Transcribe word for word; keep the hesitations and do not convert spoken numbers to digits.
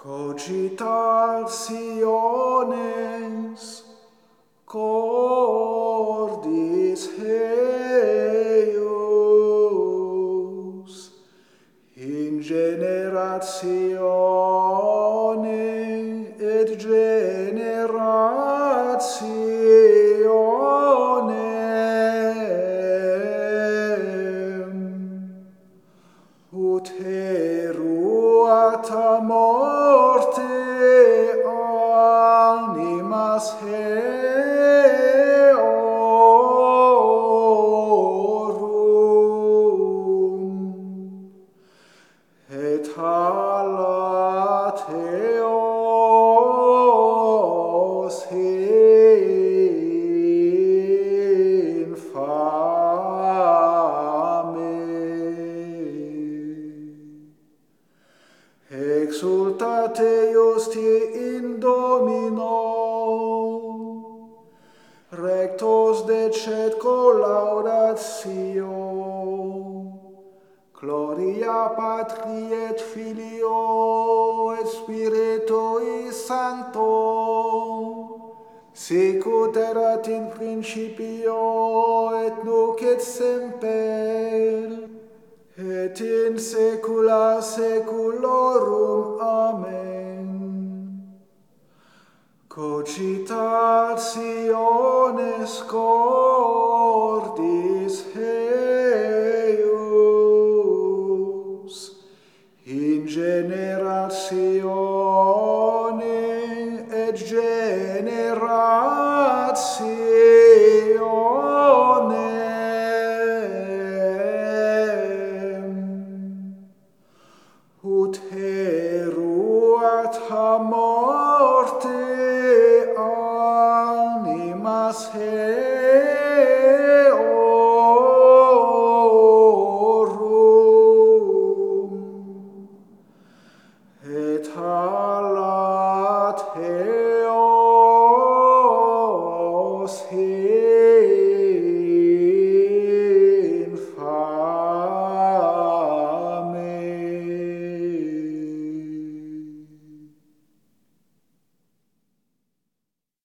Cogitationes cordis eius in generatione et generationem ut eruata morte animas eorum et hallat eos infame. Exultate iusti in Domino, rectos decet collaudatio, gloria Patri et Filio et Spiritui Sancto, sic ut erat in principio et nunc et semper, et in saecula saeculorum. Amen. Cogitationes cordis eius in generatione et generationem ut eruata morte animas eorum et hallat